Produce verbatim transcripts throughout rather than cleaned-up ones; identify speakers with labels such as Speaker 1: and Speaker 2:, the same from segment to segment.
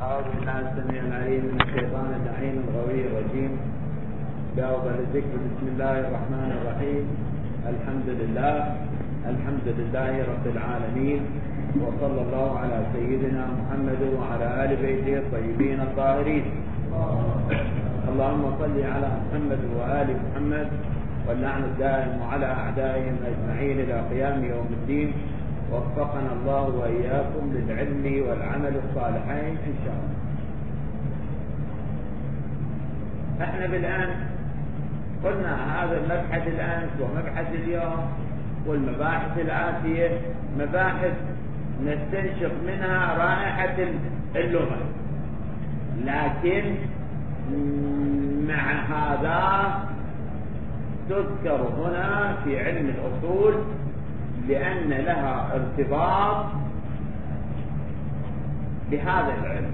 Speaker 1: أعوذ بالله السميع العليم من الشيطان اللعين الغوي الرجيم. بأفضل الذكر بسم الله الرحمن الرحيم. الحمد لله الحمد لله رب العالمين، وصلى الله على سيدنا محمد وعلى آل بيته الطيبين الطاهرين. اللهم صل على محمد وآل محمد، واللعن الدائم على أعدائهم أجمعين إلى قيام يوم الدين. وفقنا الله وإياكم للعلم والعمل الصالحين إن شاء الله. احنا بالآن قلنا هذا المبحث الآن ومبحث اليوم والمباحث الآتية مباحث نستنشق منها رائحة اللغة، لكن مع هذا تذكر هنا في علم الأصول لأن لها ارتباط بهذا العلم.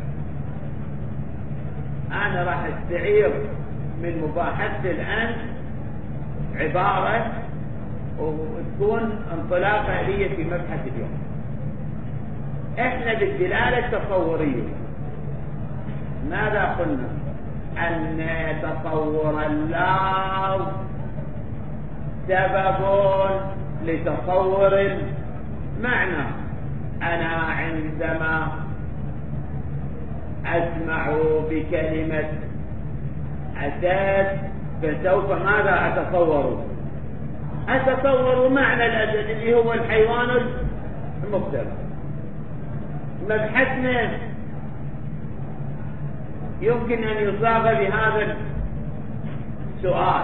Speaker 1: أنا راح استعير من مباحثة الآن عبارة وتكون انطلاقة لي في مبحث اليوم. احنا بالدلالة التصورية ماذا قلنا؟ أن تصور اللفظ سبب لتصور المعنى. أنا عندما أسمع بكلمة أسد فسوف ماذا أتصور؟ أتصور معنى الأسد اللي هو الحيوان المفترس. مبحثنا يمكن أن يصاغ بهذا السؤال: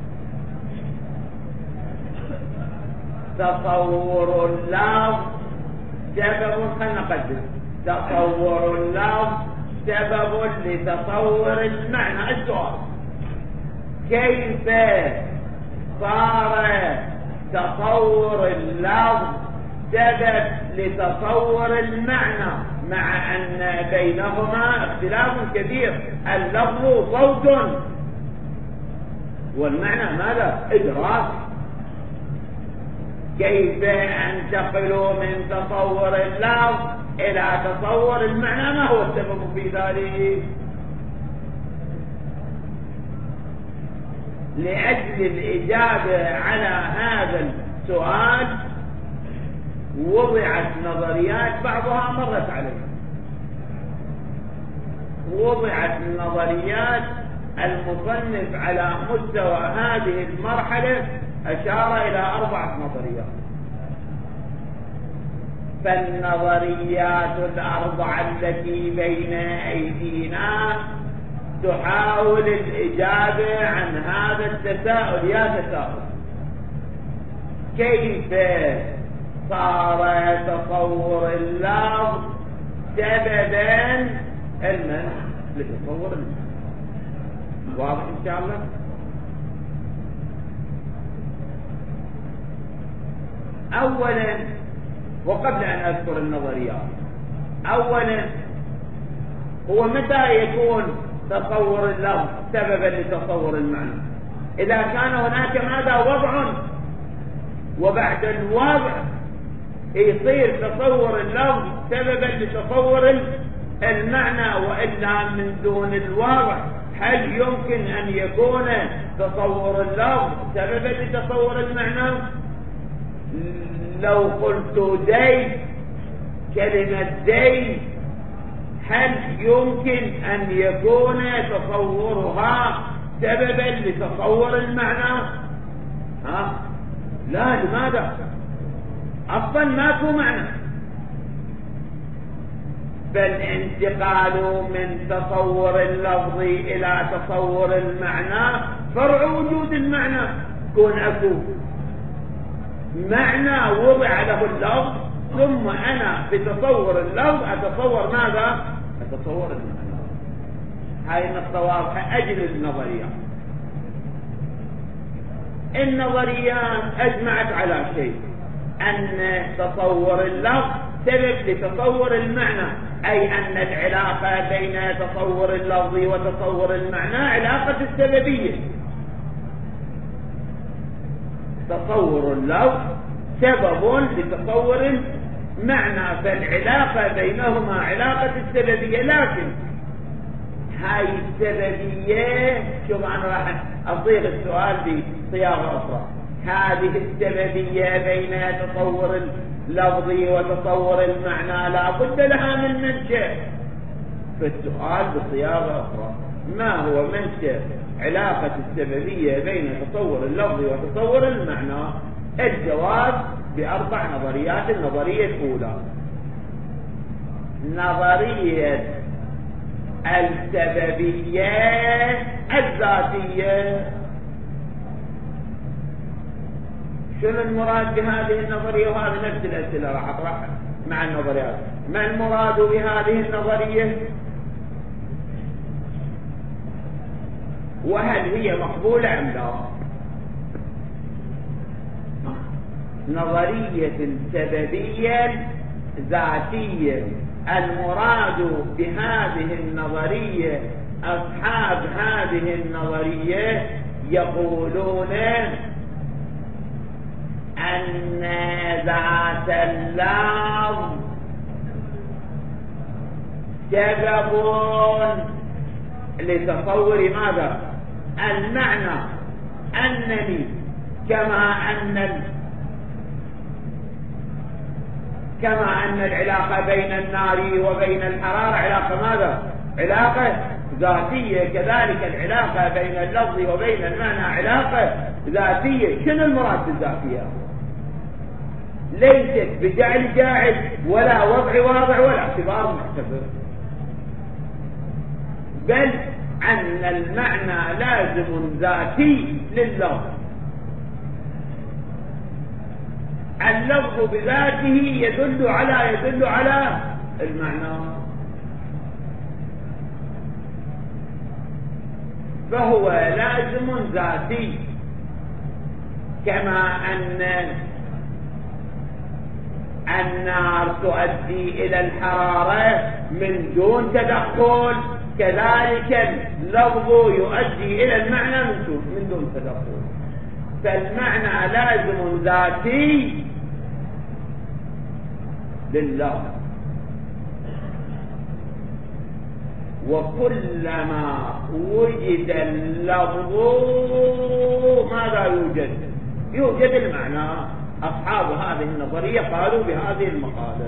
Speaker 1: تصور اللفظ سبب، خلنا نقدم تصور اللفظ سبب لتصور المعنى. السؤال: كيف صار تصور اللفظ سبب لتصور المعنى مع أن بينهما اختلاف كبير؟ اللفظ صوت والمعنى ماذا؟ إدراك. كيف أنتقل من تصور اللفظ إلى تصور المعنى؟ ما هو السبب في ذلك؟ لأجل الإجابة على هذا السؤال وضعت نظريات، بعضها مرت علينا. وضعت النظريات المصنف على مستوى هذه المرحلة أشار إلى أربعة نظريات. فالنظريات الأربعة التي بين أيدينا تحاول الإجابة عن هذا التساؤل. يا تساؤل: كيف صار تصور اللفظ سببا المنع لتصور المعنى؟ واضح إن شاء الله؟ أولا، وقبل أن أذكر النظريات، أولا هو متى يكون تصور اللفظ سببا لتصور المعنى؟ إذا كان هناك ماذا؟ وضع، وبعد الوضع يصير تصور اللفظ سببا لتصور المعنى، وإلا من دون الوضع هل يمكن أن يكون تصور اللفظ سببا لتصور المعنى؟ لو قلت زيد، كلمة زيد هل يمكن أن يكون تصورها سببا لتصور المعنى؟ ها؟ لا. لماذا؟ أصلا ماكو معنى. فالانتقال من تصور اللفظ إلى تصور المعنى فرع وجود المعنى. كون أكو معنى وضع له اللفظ ثم أنا بتصور اللفظ أتصور ماذا؟ أتصور المعنى. هاي النقطة واضحة. أجل النظريات، النظريات أجمعت على شيء: أن تصور اللفظ سبب لتصور المعنى، أي أن العلاقة بين تصور اللفظ وتصور المعنى علاقة السببية. تصور اللفظ سبب لتصور معنى، فالعلاقة بينهما علاقة السببية. لكن هاي السببية، شوف أنا راح أصيغ السؤال بصياغة أخرى، هذه السببية بين تصور اللفظي وتصور المعنى لا بد لها من منشأ. فالسؤال بصياغة أخرى، ما هو منشأ علاقة السببية بين تصور اللفظ وتصور المعنى؟ الجواب بأربع نظريات. النظرية الأولى نظرية السببية الذاتية. شنو المراد بهذه النظرية؟ وهذه نفس الأسئلة راح أطرحها مع النظريات. ما المراد بهذه النظرية؟ وهل هي مقبولة أم لا؟ نظرية السببية ذاتية، المراد بهذه النظرية أصحاب هذه النظرية يقولون أن ذات اللفظ سبب لتصور ماذا؟ المعنى. أنني كما أن كما أن العلاقة بين النار وبين الحرارة علاقة ماذا؟ علاقة ذاتية، كذلك العلاقة بين اللفظ وبين المعنى علاقة ذاتية. شنو المراد بالذاتية؟ ليست بجعل جاعل ولا وضع واضع ولا اعتبار معتبر، بل أن المعنى لازم ذاتي لللفظ. اللفظ بذاته يدل على يدل على المعنى، فهو لازم ذاتي. كما أن النار تؤدي إلى الحرارة من دون تدخل، كذلك اللفظ يؤدي إلى المعنى من دون من دون تدخل. فالمعنى لازم ذاتي لله، وكلما وجد اللفظ ماذا يوجد؟ يوجد المعنى. أصحاب هذه النظرية قالوا بهذه المقالة.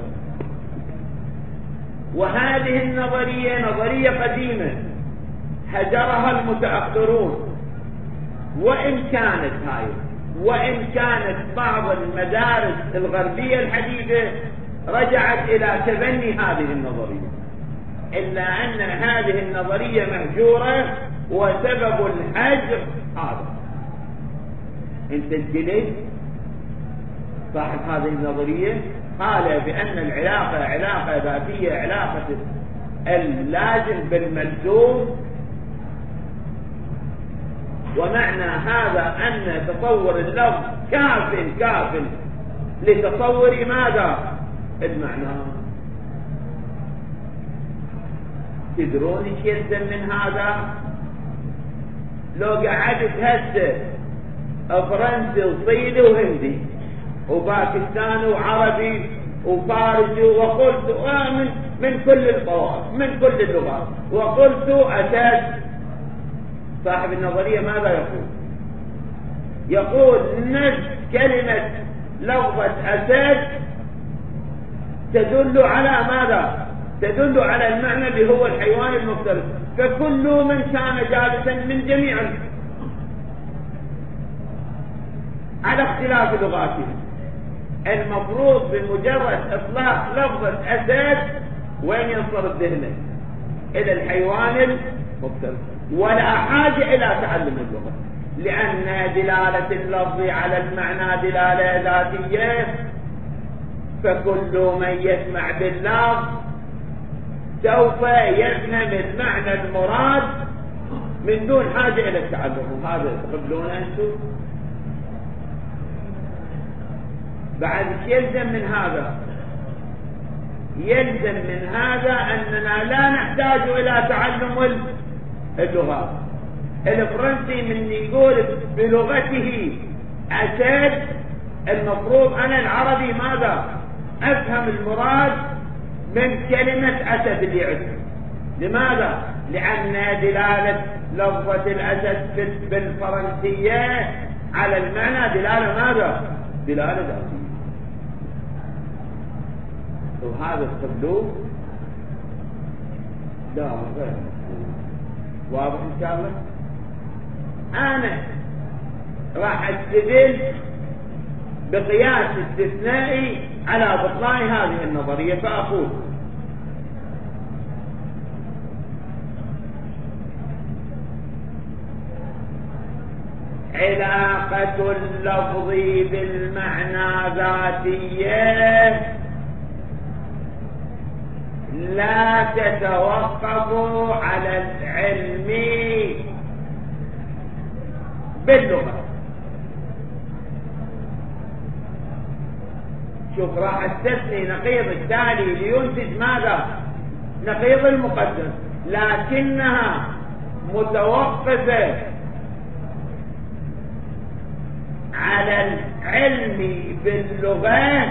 Speaker 1: وهذه النظرية نظرية قديمة هجرها المتأخرون، وإن كانت هاي وإن كانت بعض المدارس الغربية الحديثة رجعت إلى تبني هذه النظرية، إلا أن هذه النظرية مهجورة، وسبب الحجر هذا. انت الجلد صاحب هذه النظرية قال بأن العلاقة علاقة ذاتية، علاقة اللازم بالملزوم، ومعنى هذا أن تصور اللفظ كاف كاف لتصور ماذا؟ المعنى. تدرون ايش يلزم من هذا؟ لو قعدت هسه فرنسي وصيني وهندي وباكستاني وعربي وفارسي وقلت آه من, من كل الطوائف من كل اللغات، وقلت أساس، صاحب النظرية ماذا يقول؟ يقول نفس كلمة لفظة أساس تدل على ماذا؟ تدل على المعنى اللي هو الحيوان المفترس، فكل من كان جالسا من جميع على اختلاف لغاتهم المفروض بمجرد إطلاق لفظة أساس وين ينصرف ذهنه؟ إلى الحيوان المفترس، ولا حاجة إلى تعلم اللغة، لأن دلالة اللفظ على المعنى دلالة ذاتية، فكل من يسمع باللفظ سوف يفهم المعنى المراد من دون حاجة إلى التعلم. هذا تقبلون أنتم؟ بعد يلزم من هذا يلزم من هذا أننا لا نحتاج إلى تعلم اللغات. الفرنسي من يقول بلغته أسد، المفروض أنا العربي ماذا؟ أفهم المراد من كلمة أسد اللي عندي. لماذا؟ لأن دلالة لفظة الأسد بالفرنسية على المعنى دلالة ماذا؟ دلالة ذاتية. وهذا الصندوق لا غير واضح إن شاء الله. أنا راح أستدل بقياس استثنائي على بطلان هذه النظرية، فأقول علاقة اللفظ بالمعنى ذاتية لا تتوقف على العلم باللغة. شوف، راح استثني نقيض التالي لينتج ماذا؟ نقيض المقدم، لكنها متوقفة على العلم باللغة.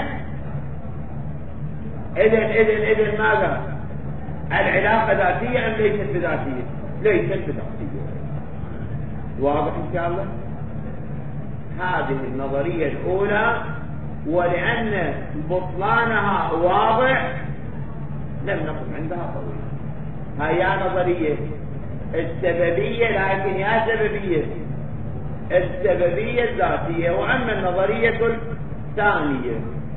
Speaker 1: إذن إذن إذن ماذا؟ العلاقة ذاتية أم ليست بذاتية؟ ليست بذاتية. واضح إن شاء الله؟ هذه النظرية الأولى، ولأن بطلانها واضح لم نقم عندها طويل. هي نظرية السببية، لكن يا سببية السببية الذاتية. وأما النظرية الثانية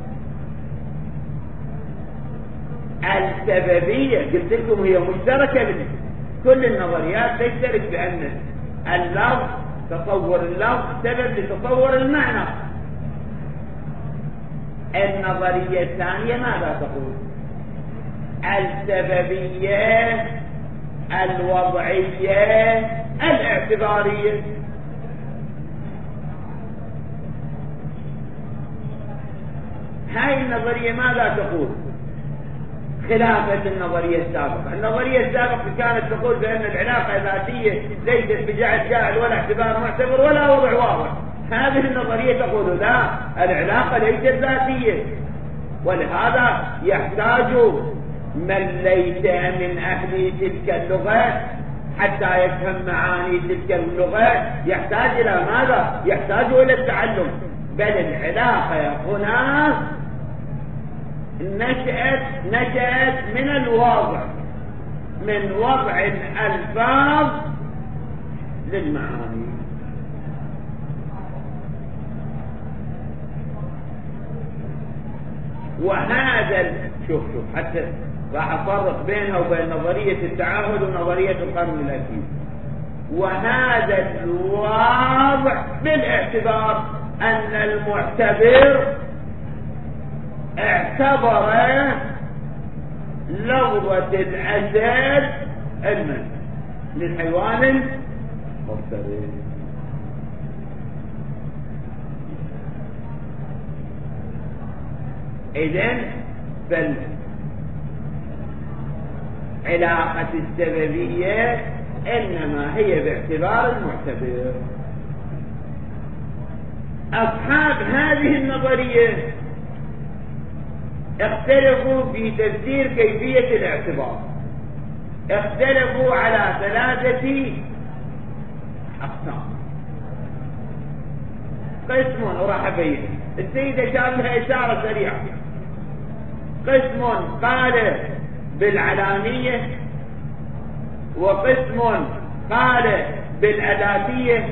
Speaker 1: السببية، قلت لكم هي مشتركة، كل النظريات تشترك بأن اللفظ، تصور اللفظ سبب لتصور المعنى. النظرية الثانية ماذا تقول؟ السببية الوضعية الاعتبارية. هاي النظرية ماذا تقول؟ خلافة النظرية السابقة. النظرية السابقة كانت تقول بأن العلاقة ذاتية ليست بجعل جاعل ولا اعتبار معتبر ولا وضع واضح. هذه النظرية تقول لا، العلاقة ليست ذاتية، ولهذا يحتاج من ليس من أهل تلك اللغة حتى يفهم معاني تلك اللغة يحتاج إلى ماذا؟ يحتاج إلى التعلم. بل العلاقة هنا نشأت نشأت من الوضع، من وضع الألفاظ للمعاني. وهذا شوف شوف حتى راح أفرق بينها وبين نظرية التعهد ونظرية القرن الأكيد. وهذا الواضع بالاعتبار أن المعتبر اعتبر لفظة الأسد علما للحيوان المفترس. إذن فالعلاقة السببية إنما هي باعتبار المعتبر. أصحاب هذه النظرية اختلفوا في تفسير كيفية الاعتبار، اختلفوا على ثلاثة أقسام. قسم وراح أبين، السيد أشار لها إشارة سريعة. قسم قال بالعلامية، وقسم قال بالأداتية،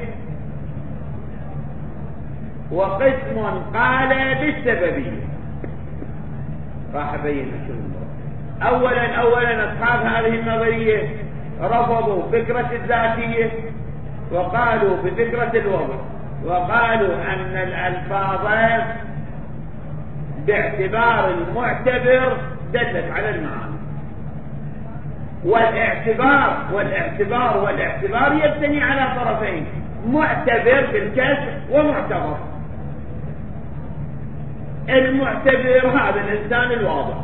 Speaker 1: وقسم قال بالسببية. راح أبين شو أولا أولا أصحاب هذه النظرية رفضوا فكرة الذاتية وقالوا بفكرة الوضع، وقالوا أن الألفاظ باعتبار المعتبر دلت على المعاني. والاعتبار والاعتبار والاعتبار يبتني على طرفين، معتبر بالكسر ومعتبر. المعتبر هذا الإنسان الواضح،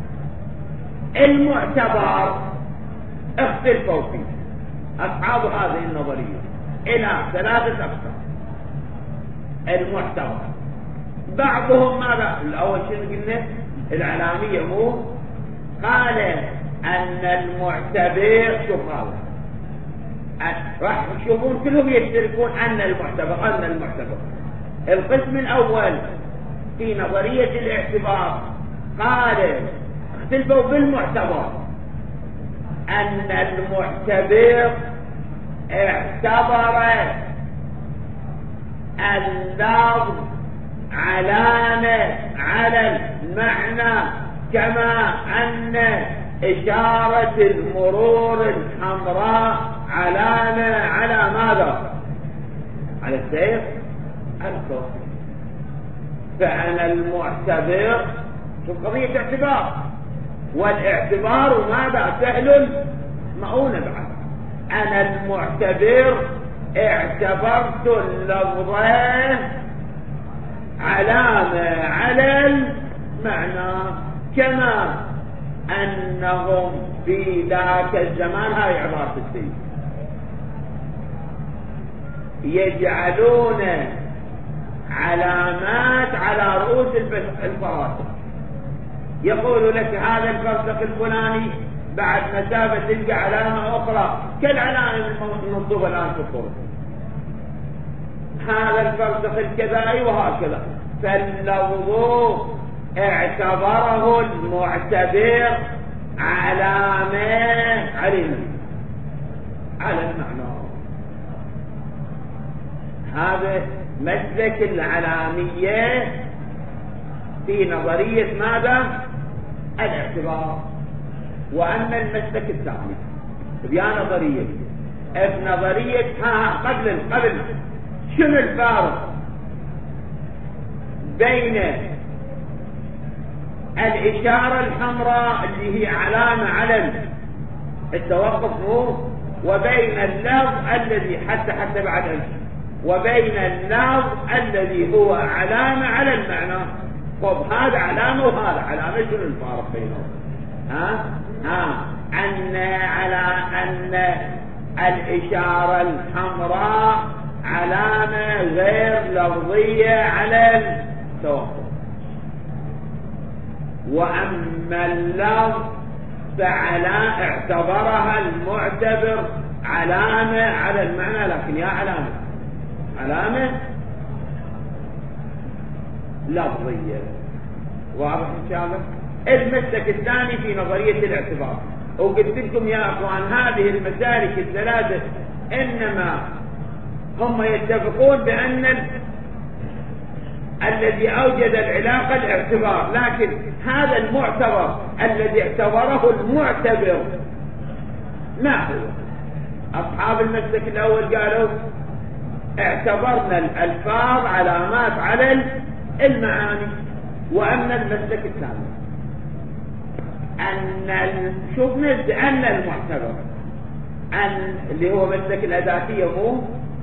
Speaker 1: المعتبر اختلفوا فيه أصحاب هذه النظرية إلى ثلاثة أقسام. المعتبر بعضهم ماذا؟ الأول شنو قلنا؟ العلامية مو قال أن المعتبر، شوف هذا راح تشوفون كلهم يشتركون أن المعتبر أن المعتبر. القسم الأول في نظرية الاعتبار قال اختلفوا بالمعتبر أن المعتبر اعتبر اللفظ علامة على المعنى، كما أن إشارة المرور الحمراء علامة على ماذا؟ على السير الكون. فأنا المعتبر شوف قضية اعتبار، والاعتبار ماذا؟ سهل مؤونة بعد. أنا المعتبر اعتبرت اللفظين علامة على المعنى، كما أنهم في ذاك الزمان، هاي عبارة السيد، يجعلون علامات على رؤوس الفراسخ. يقول لك هذا الفرسخ الفلاني بعد مسافة تلقى علامة أخرى كالعلامة المنصوبة الآن في الطرق، هذا الفرسخ الكذا وهكذا. فاللفظ اعتبره المعتبر علامة علم على المعنى. هذا مسلك العلامية في نظرية ماذا؟ الاعتبار. وأما المسلك الثاني بيان نظرية في نظرية ها قبل قبل شنو الفارق بين الإشارة الحمراء اللي هي علامة على التوقف هو، وبين اللفظ الذي حتى حتى بعد أمس، وبين اللفظ الذي هو علامة على المعنى. طب هذا علامة وهذا علامة، شنو الفارق بينهم؟ ها ها أن على أن الإشارة الحمراء علامة غير لفظية على التوقف، وأما اللفظ فعلا اعتبرها المعتبر علامة على المعنى، لكن يا علامة علامة لفظية. واضح إن شاء الله؟ المسلك الثاني في نظرية الاعتبار، وقلت لكم يا أخوان هذه المسالك الثلاثة إنما هم يتفقون بأن الذي أوجد العلاقة الاعتبار، لكن هذا المعتبر الذي اعتبره المعتبر ما هو؟ أصحاب المسلك الأول قالوا اعتبرنا الألفاظ علامات على المعاني. وأما المسلك الثاني أن شوف نزد أن المعتبر أن اللي هو مسلك الأداتية هو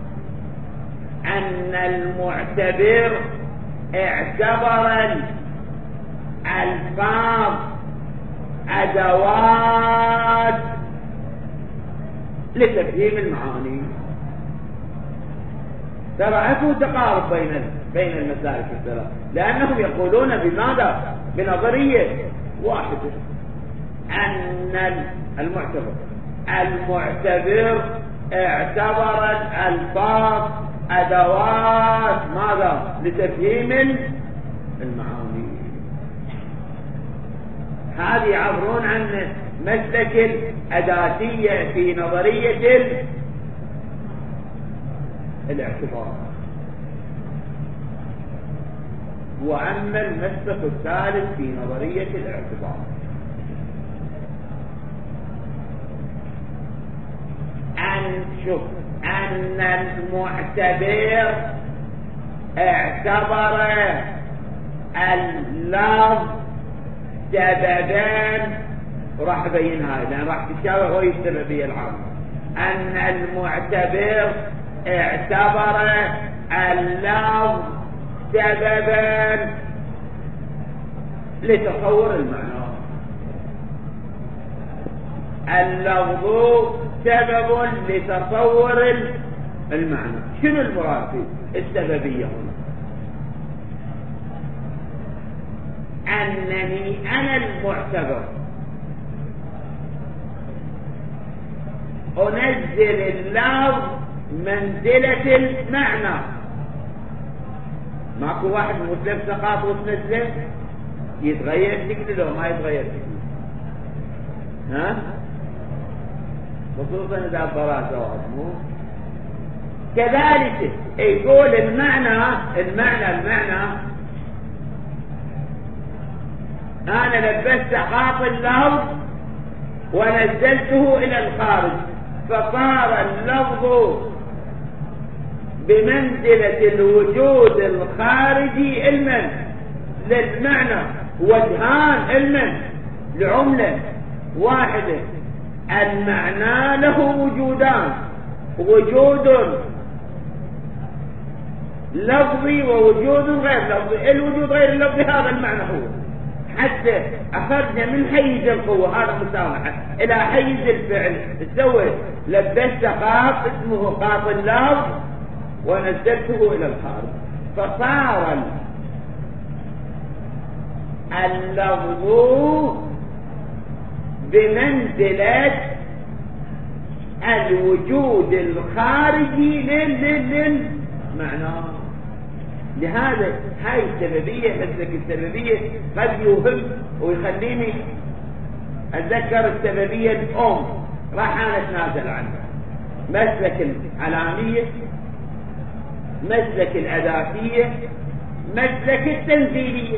Speaker 1: أن المعتبر اعتبر الألفاظ أدوات لتفهيم المعاني. ترى اكو تقارب بين بين المسالك الثلاث، لأنهم يقولون بماذا؟ بنظرية واحدة، أن المعتبر المعتبر اعتبر الألفاظ أدوات ماذا؟ لتفهيم المعاني. هذه يعبرون عن مسلك الأداتية في نظرية الاعتبار. وأما المسلك الثالث في نظرية الاعتبار أن شوف أن المعتبر اعتبر اللفظ سببان، وراح أبين هاي لأن راح تشابه هو السببية العامة. أن المعتبر اعتبر اللفظ سببا لتصور المعنى. اللفظ سبب لتصور المعنى. شنو المراد في السببية هنا؟
Speaker 2: أنني أنا المعتبر أنزل اللفظ منزلة المعنى. ماكو واحد مسلم سقاط وتنزله يتغير شكله لو ما يتغير شكله، ها؟ خصوصا إذا الضراء سواء مو كذلك. يقول المعنى المعنى المعنى أنا لبست سقاط اللفظ ونزلته إلى الخارج، فصار اللفظ بمنزلة الوجود الخارجي علما للمعنى، وجهان علما لعملة واحدة. المعنى له وجودان، وجود لفظي ووجود غير لفظي. الوجود غير اللفظي هذا المعنى هو، حتى أخرج من حيز القوة هذا مسامحة إلى حيز الفعل. تسوي لبست قاط اسمه قاط اللفظ ونزلته إلى الخارج، فصار اللفظ بمنزلة الوجود الخارجي للمعنى. لهذا هاي السببية، مسلك السببية قد يوهم ويخليني أتذكر السببية الأم راح أنا أتنازل عنها. مسلك العلامية، مسلك الأداتية، مسلك التنزيلية،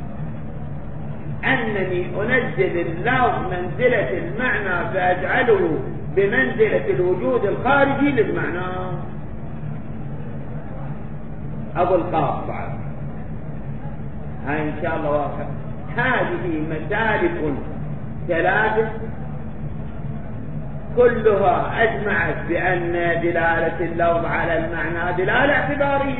Speaker 2: أنني أنزل اللفظ منزلة المعنى فأجعله بمنزلة الوجود الخارجي للمعنى. أبو القاف بعد هاي إن شاء الله واضحة. هذه مسالك ثلاثة كلها أجمعت بأن دلالة اللفظ على المعنى دلالة اعتبارية،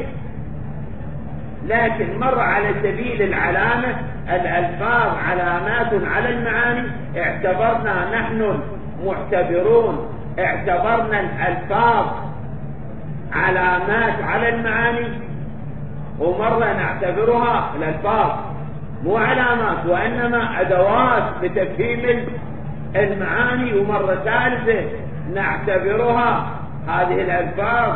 Speaker 2: لكن مر على سبيل العلامة. الألفاظ علامات على المعاني، اعتبرنا نحن معتبرون اعتبرنا الألفاظ علامات على المعاني، ومرة نعتبرها الألفاظ مو علامات وإنما أدوات لتفهيم المعاني، ومرة ثالثة نعتبرها هذه الألفاظ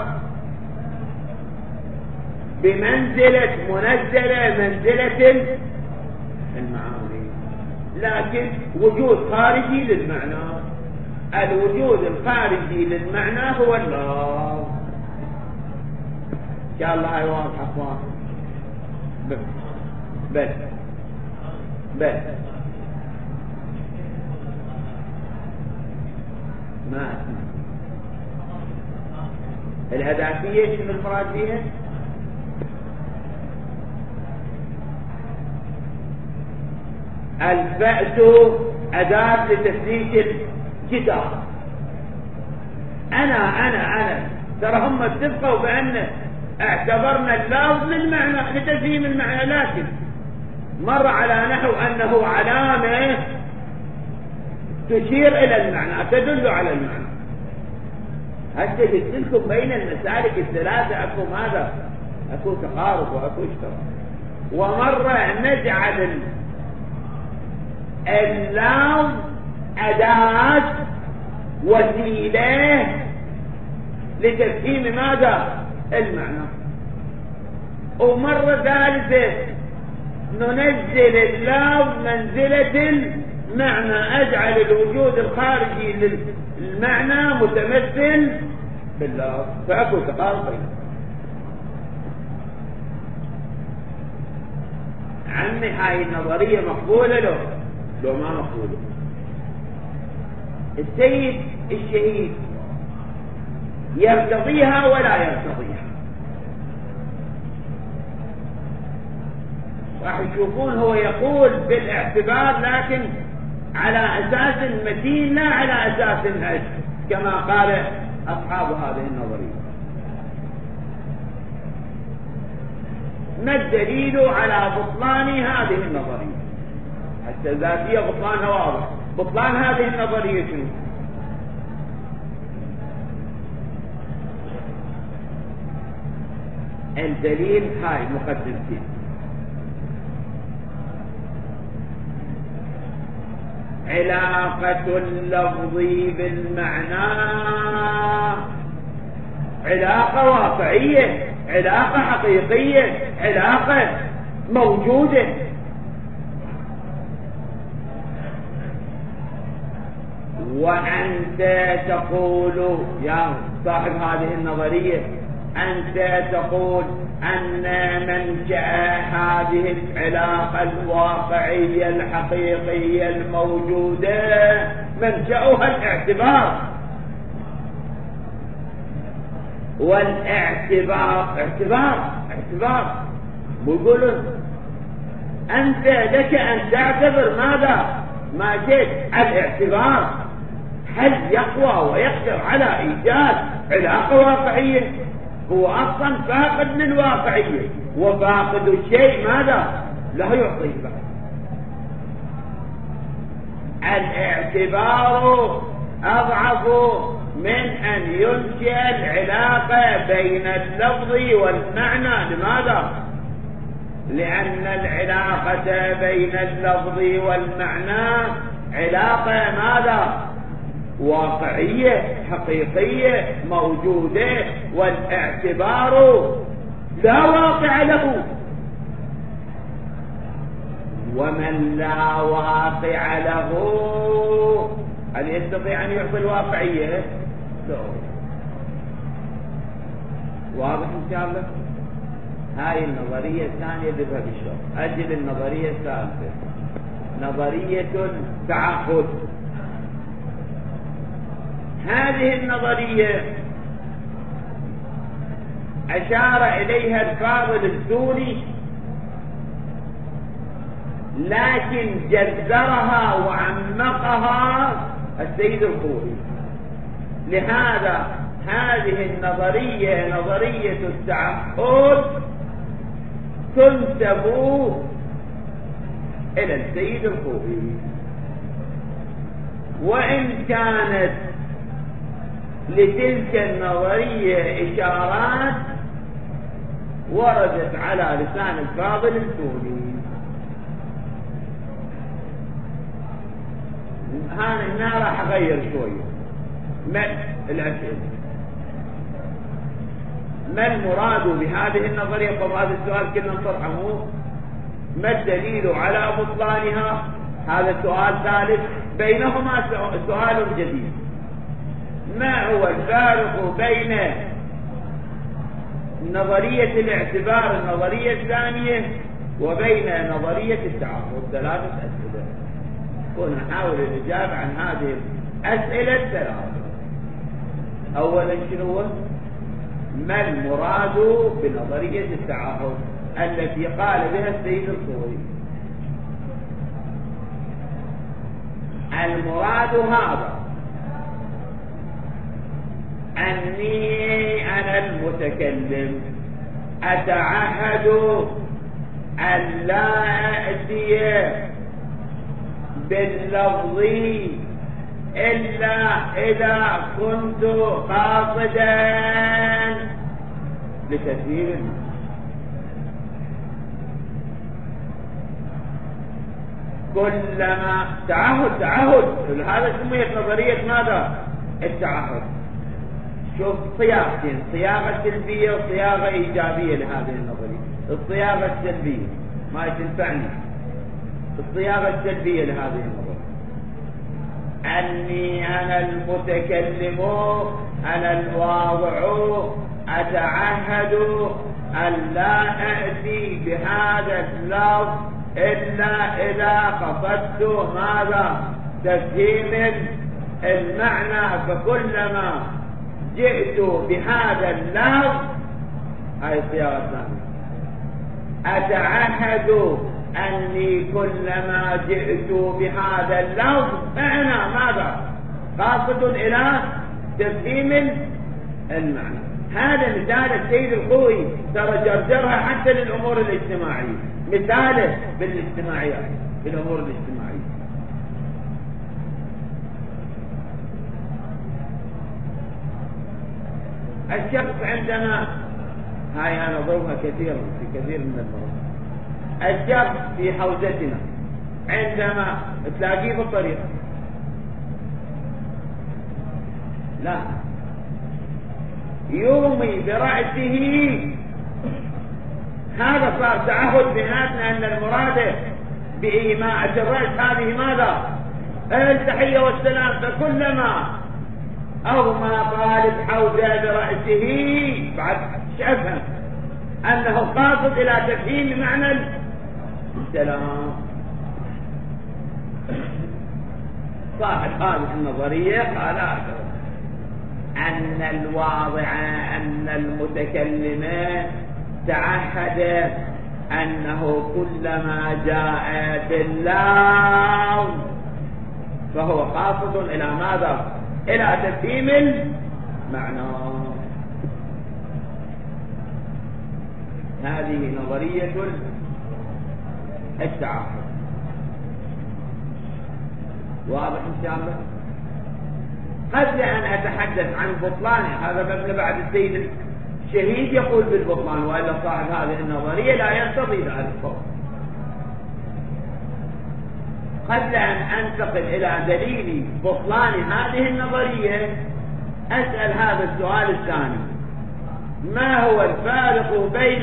Speaker 2: بمنزلة منزلة منزلة المعاني، لكن وجود خارجي للمعنى. الوجود الخارجي للمعنى هو الله. إن شاء الله هاي واضحة أخوان. بس بس بس ما أسمع الهدافية شنو المراد فيها؟ البأس أداة لتثبيت الكتاب. أنا أنا أنا ترى هم اتفقوا بأن اعتبرنا اللفظ للمعنى لتفهيم المعنى، لكن مر على نحو أنه علامة تشير إلى المعنى تدل على المعنى. هسه قلت لكم بين المسالك الثلاثة أكو ماذا؟ أكو تقارب وأكو اشتراك. ومرة نجعل اللفظ أداة وسيلة لتفهيم ماذا؟ المعنى. ومرة ثالثة ننزل اللفظ منزلة المعنى، أجعل الوجود الخارجي للمعنى متمثل باللفظ، فأكو تقارب بينهم. عمي هاي النظرية مقبولة له لو ما مقبولة؟ السيد الشهيد يرتضيها ولا يرتضيها؟ راح يشوفون هو يقول بالاعتبار لكن على أساس متين لا على أساس هش كما قال أصحاب هذه النظرية. ما الدليل على بطلان هذه النظرية؟ حتى الذاتية بطلانها واضح. بطلان هذه النظرية شنو؟ الدليل هاي مقدمتين. علاقة اللفظ بالمعنى علاقة واقعية، علاقة حقيقية، علاقة موجودة. وأنت تقول يا صاحب هذه النظرية، أنت تقول أن منشأ هذه العلاقة الواقعية الحقيقية الموجودة منشأها الاعتبار، والاعتبار اعتبار اعتبار بيقولون أنت لك أن تعتبر ماذا؟ ما جئت الاعتبار هل يقوى ويقدر على إيجاد علاقة واقعية؟ هو أصلا فاقد للواقعية، وفاقد الشيء ماذا؟ لا يعطيه بعد. الاعتبار أضعف من أن ينشئ العلاقة بين اللفظ والمعنى. لماذا؟ لأن العلاقة بين اللفظ والمعنى علاقة ماذا؟ واقعية حقيقية موجودة، والاعتبار لا واقع له. ومن لا واقع له هل يستطيع أن يعطي الواقعية؟ لا. واضح إن شاء الله؟ هاي النظرية الثانية ذكرها بالشرح. أجل النظرية الثالثة نظرية التعهد. هذه النظرية أشار إليها الفاضل السوري، لكن جذرها وعمقها السيد الخوئي. لهذا هذه النظرية نظرية التعهد تنسب إلى السيد الخوئي، وإن كانت لتلك النظرية إشارات وردت على لسان الفاضل السوري. هنا راح أغير شوية ما الأسئلة. ما المراد بهذه النظرية؟ طب هذا السؤال كنا نطرحه. ما الدليل على بطلانها؟ هذا سؤال ثالث، بينهما سؤال جديد. ما هو الفارق بين نظرية الاعتبار النظرية الثانية وبين نظرية التعهد؟ ثلاثة أسئلة، ونحاول الإجابة عن هذه الأسئلة الثلاثة. أولا شنو هو؟ ما المراد بنظرية التعهد التي قال بها السيد الخوئي؟ المراد هذا أني أنا المتكلم أتعهد أن لا أأتي باللفظ إلا إذا كنت قاصدا لتسهيل الناس. كلما تعهد تعهد هذا سميت نظرية ماذا؟ التعهد. شوف صياغتين، صياغة سلبية وصياغة إيجابية لهذه النظرية. الصياغة السلبية ما تنفعني. الصياغة السلبية لهذه النظرية أني أنا المتكلم أنا الواضع أتعهد أن لا أأتي بهذا اللفظ إلا إذا قصدت ماذا؟ تفهيم المعنى. فكلما جئت بهذا اللفظ، هاي الصياغة الثانية، أتعهد أني كلما جئت بهذا اللفظ أنا ماذا؟ قاصد إلى تفهيم المعنى. هذا مثال السيد الخوئي، ترى جرجرها حتى للأمور الاجتماعية، مثاله بالاجتماعيات بالأمور الاجتماعية. الشخص عندنا، هاي أنا أضربها كثيرا في كثير من المرات، الشخص في حوزتنا عندما تلاقيه في الطريق لا، يومي برأسه. هذا صار تعهد بيناتنا أن المراد بإيماءة الرأس هذه ماذا؟ التحية والسلام. فكلما أغمى طالب حوزة برأسه بعد شافه أنه قاصد إلى تفهيم معنى السلام. صاحب هذه النظرية قال أن الواضع أن المتكلم تعهد أنه كلما جاء باللام فهو قاصد إلى ماذا؟ إلى تفهيم المعنى. هذه نظرية التعهد. واضح إن شاء الله؟ قبل أن أتحدث عن بطلان هذا مبنى بعد السيد الشهيد يقول بالبطلان، وإلا صاحب هذه النظرية لا يرتضي ذلك القول. قبل أن أنتقل إلى دليل بطلان هذه النظرية أسأل هذا السؤال الثاني: ما هو الفارق بين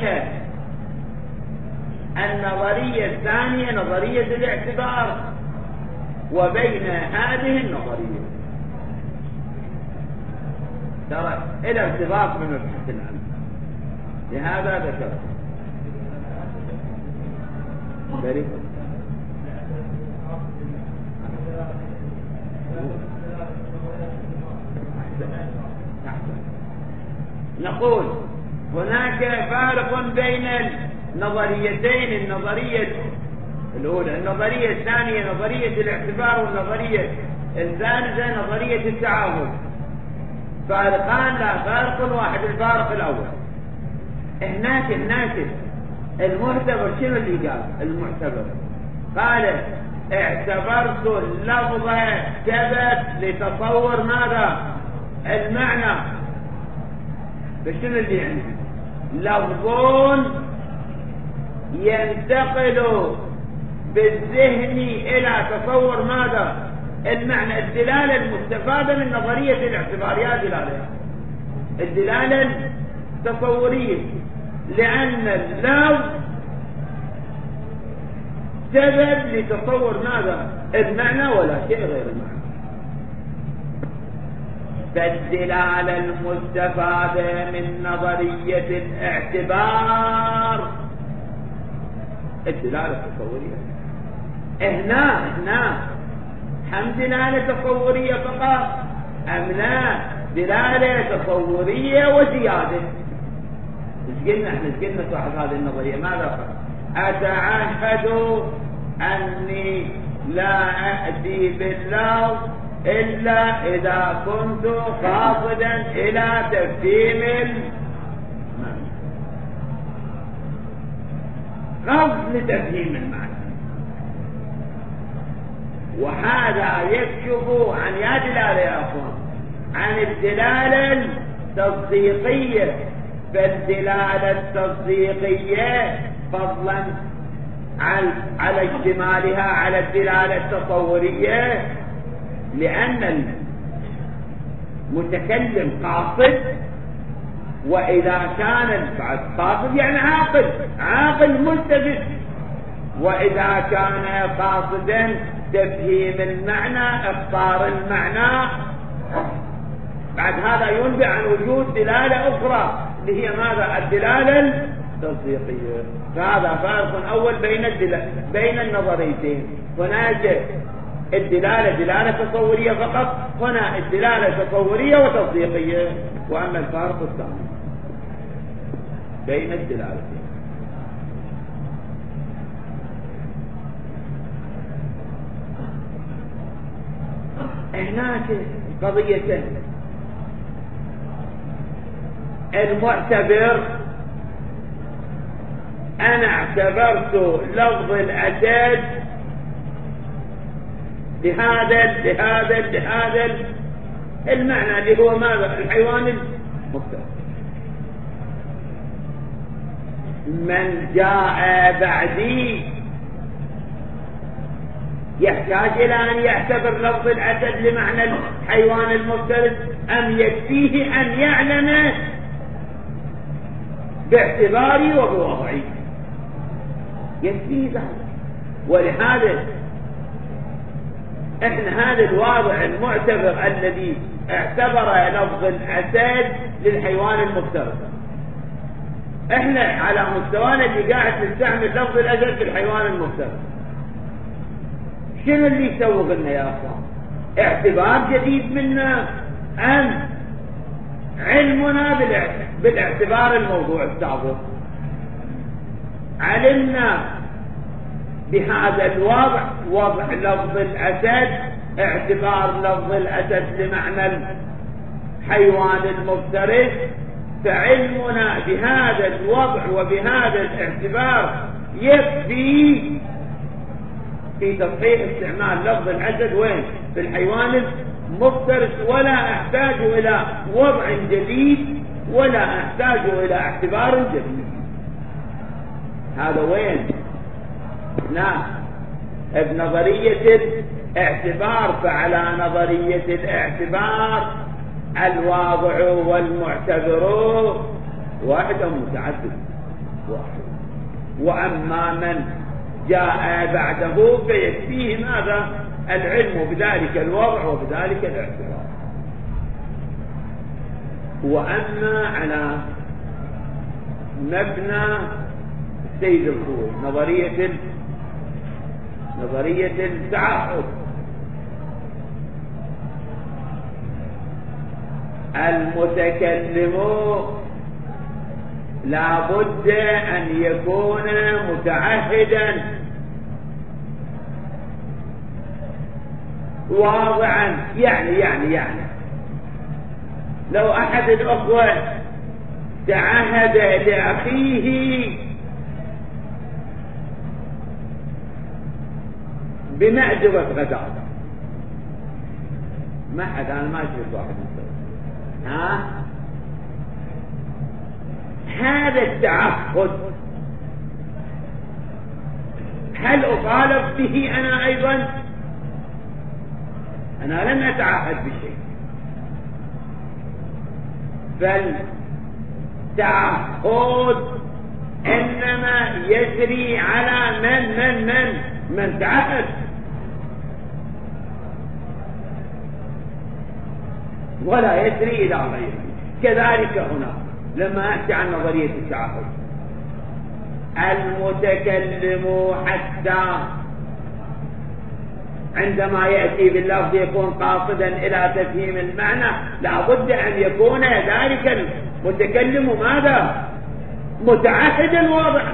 Speaker 2: النظرية الثانية نظرية الاعتبار وبين هذه النظرية؟ ترى إلى ارتباط من مبحث العلم، لهذا ذكرت بريء. نقول هناك فارق بين النظريتين، النظرية الأولى النظرية الثانية نظرية الاعتبار، والنظرية الثالثة نظرية التعاون. فارقان لا فارق واحد. الفارق الأول هناك هناك المعتبر شنو اللي قال؟ المعتبر قال اعتبرت اللفظ كذب لتصور ماذا؟ المعنى. فشنو اللي يعني؟ لفظ ينتقل بالذهن إلى تصور ماذا؟ المعنى. الدلالة المستفادة من نظرية الاعتبار يا دلالة الدلالة التصورية، لأن اللفظ سبب لتصور ماذا؟ المعنى ولا شيء غير المعنى. فالدلالة المستفادة من نظرية الاعتبار الدلالة التصورية. هنا هنا هم دلالة تصورية فقط أم لا دلالة تصورية وزيادة؟ ايش قلنا احنا؟ ايش قلنا صاحب هذه النظرية ماذا قال؟ أتعهد أني لا أأتي باللفظ إلا إذا كنت قاصدا إلى تفهيم المعنى. قصد لتفهيم المعنى، وهذا يكشف عن يا دلالة يا أخوان عن الدلالة التصديقية. فالدلالة التصديقية فضلا على اشتمالها على الدلالة التصورية، لأن المتكلم قاصد، وإذا كان قاصد يعني عاقل عاقل ملتفت، وإذا كان قاصدا تفهيم المعنى اختار المعنى. بعد هذا ينبئ عن وجود دلالة أخرى اللي هي ماذا؟ الدلالة التصديقية. فهذا فارق أول بين الدلالة بين النظريتين. هناك الدلالة دلالة تصورية فقط، هنا الدلالة تصورية وتصديقية. وأما الفارق الثاني بين الدلالتين. هناك قضيتين: المعتبر أنا اعتبرت لفظ الأسد لهذا لهذا لهذا المعنى اللي هو ماذا؟ الحيوان المفترس. من جاء بعدي يحتاج إلى أن يعتبر لفظ الأسد لمعنى الحيوان المفترس، أم يكفيه أن يعلم باعتباري وبوضعي؟ يكفيه ذلك. ولهذا احنا هذا الواضع المعتبر الذي اعتبر لفظ الأسد للحيوان المفترس، احنا على مستوانا اللي قاعد نستعمل لفظ الأسد في الحيوان المفترس، شنو اللي يسوق لنا يا اخوان؟ اعتبار جديد منا ام علمنا بالاعتبار الموضوع السابق؟ علمنا بهذا الوضع، وضع لفظ الأسد، اعتبار لفظ الأسد لمعنى الحيوان المفترس، فعلمنا بهذا الوضع وبهذا الاعتبار يكفي في تصحيح استعمال لفظ الأسد وين؟ في الحيوان المفترس، ولا أحتاج إلى وضع جديد ولا أحتاج إلى اعتبار جديد. هذا وين؟ نعم، بنظرية الاعتبار. فعلى نظرية الاعتبار الواضع والمعتبر واحد متعدد واحد، وأما من جاء بعده فيكفيه ماذا؟ العلم بذلك الوضع وبذلك الاعتبار. وأما على مبنى السيد الخوي نظرية نظرية التعهد، المتكلم لا بد أن يكون متعهدا واضعا. يعني يعني يعني لو أحد الأخوة تعهد لأخيه بمأدبة غداء، ما حد، أنا ما أشوف واحد مستوى. ها هذا التعهد هل أطالب به أنا أيضا؟ أنا لم أتعهد بشيء، بل تعهد إنما يجري على من من من من تعهد، ولا يجري إلى غيره. كذلك هنا لما أحكي عن نظرية التعهد، المتكلم حتى عندما يأتي باللفظ يكون قاصدا إلى تفهيم المعنى، لا بد أن يكون ذلك المتكلم ماذا؟ متعهدا واضحا.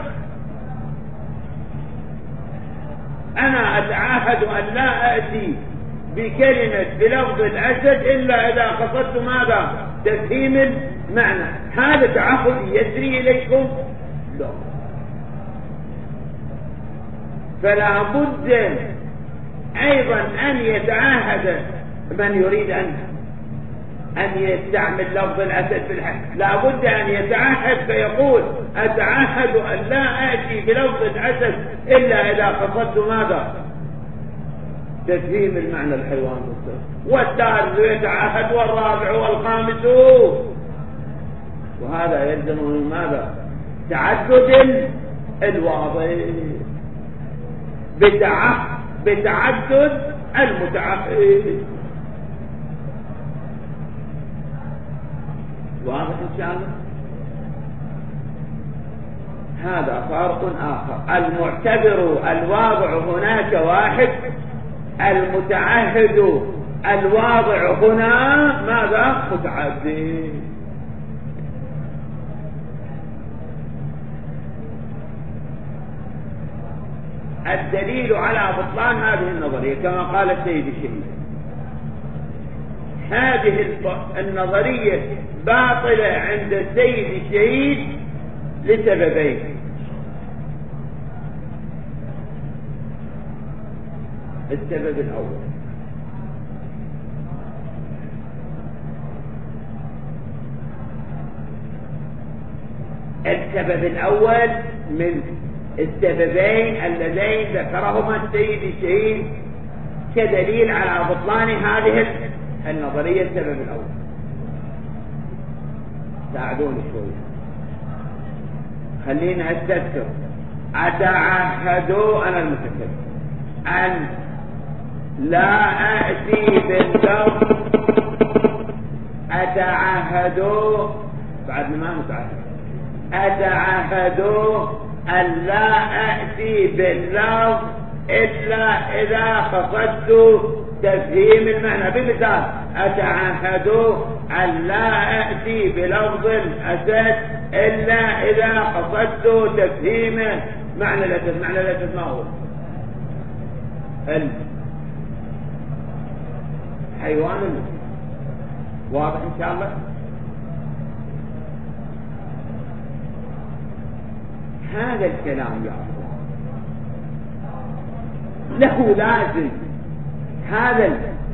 Speaker 2: أنا أتعهد أن لا أأتي بكلمة بلفظ الأسد إلا إذا قصدت ماذا؟ تفهيم المعنى. هذا تعهد يسري إليكم؟ لا. فلا بد أيضا أن يتعاهد من يريد أن أن يستعمل لفظ الأسد في الحج، لا بد أن يتعاهد فيقول أتعاهد أن لا آتي بلفظ الأسد إلا إذا قصدت ماذا؟ تفهيم المعنى الحيوان المفترس. والثالث يتعاهد، والرابع والخامس، وهذا يلزم من ماذا؟ تعدد الواضح بتعدد المتعهد. واضح إن شاء الله؟ هذا فرق آخر. المعتبر الواضع هناك واحد، المتعهد الواضع هنا ماذا؟ متعدد. الدليل على بطلان هذه النظرية كما قال السيد الشهيد، هذه النظرية باطلة عند السيد الشهيد لسببين. السبب الأول السبب الأول من السببين اللذين ذكرهما السيد الشهيد كدليل على بطلان هذه النظرية السبب الأول. ساعدوني شوية، خلينا أستذكر. أتعهدوا أنا المتكلم أن لا أأتي باللفظ أتعهدوا بعد ما نتعهد أتعهدوا أن لا أأتي باللفظ إلا إذا قصدت تفهيم المعنى. بمثال أتعهدوا أن لا أأتي بلفظ الأسد إلا إذا قصدت تفهيم معنى الأسد. معنى الأسد ما هو؟ الحيوان المسلم. واضح إن شاء الله؟ هذا الكلام يا أخوان له لازم، هذا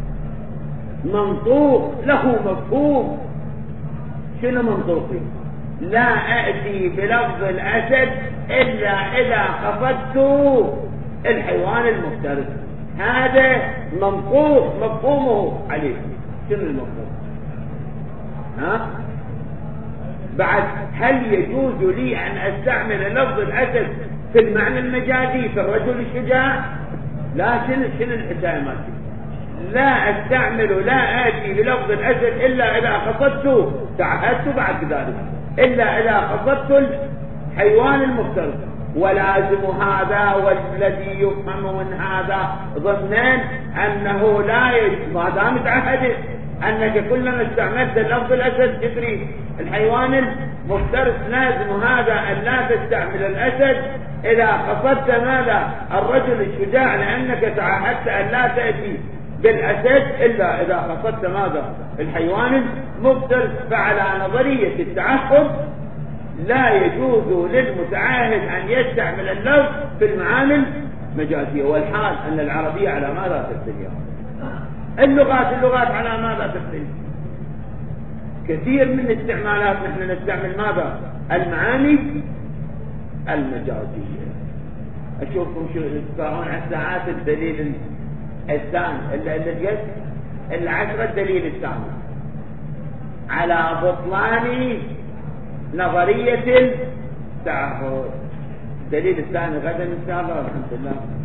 Speaker 2: المنطوق له مفهوم. شنو منطوقي؟ لا أأتي بلفظ الأسد إلا إذا قصدت الحيوان المفترس. هذا منطوق مفهومه عليه. شنو المفهوم؟ ها؟ بعد هل يجوز لي أن أستعمل لفظ الأسد في المعنى المجازي في الرجل الشجاع؟ لا. شنو شنو الحكاية مالتي؟ لا أستعمل لا آتي بلفظ الأسد إلا إذا قصدت تعهدت بعد ذلك إلا إذا قصدت الحيوان المفترس. ولازم هذا والذي يفهم من هذا ضمنان أنه لا يجب ما دام تعهدت أنك كلما استعملت لفظ الأسد تدري الحيوان المفترس. لازم هذا أن لا تستعمل الأسد إذا قصدت ماذا؟ الرجل الشجاع، لأنك تعهدت أن لا تأتي بالأسد إلا إذا قصدت ماذا؟ الحيوان المفترس. فعلى نظرية التعهد لا يجوز للمتعاهد أن يستعمل اللفظ في المعاني المجازية. والحال أن العربية على ماذا تستدل؟ اللغات اللغات على ماذا تستدل؟ كثير من استعمالات نحن نستعمل ماذا؟ المعاني المجازية. أشوفكم شو تتفاعلون على الساعات الدليل الثاني الذي العشرة الدليل الثاني على بطلان نظرية التعهد. الدليل الثاني غدا إن شاء الله والحمد لله.